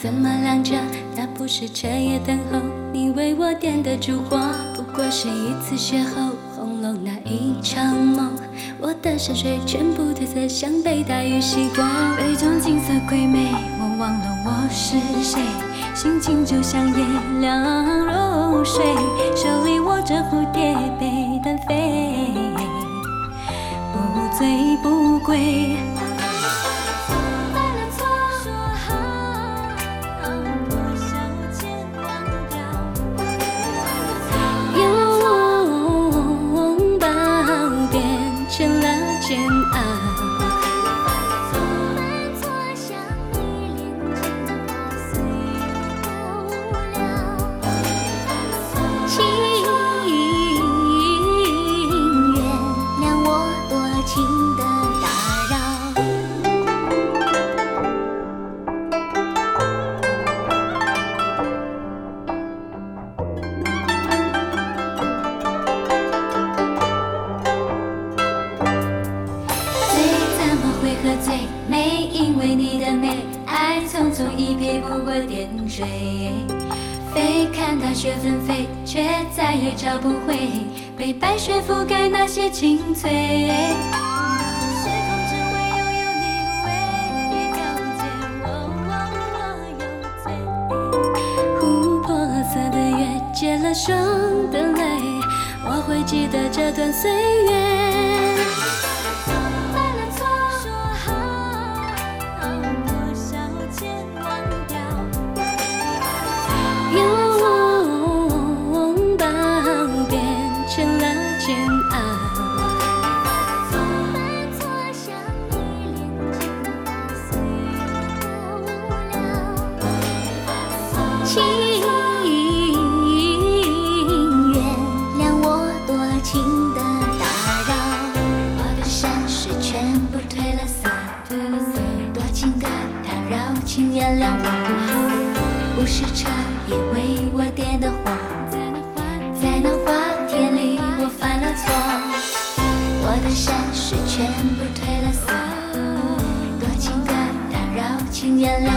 怎么亮着？那不是彻夜等候你为我点的烛火，不过是一次邂逅，红楼那一场梦。我的山水全部褪色，像被大雨洗过。杯中景色归美，我忘了我是谁，心情就像夜凉如水，手里握着蝴蝶被单飞，不醉不归。喝醉，没因为你的美，爱匆匆一瞥不过点缀。飞看大雪纷飞，却再也找不回被白雪覆盖那些青翠。时空之外又有你唯一了解我，我有罪。琥珀色的月结了霜的泪，我会记得这段岁月。请原谅我多情的打扰，我的山水全部褪了色，多情的打扰，请原谅我，不是彻夜为我点的火，在那花田里我犯了错，我的山水全部褪了色，多情的打扰，请原谅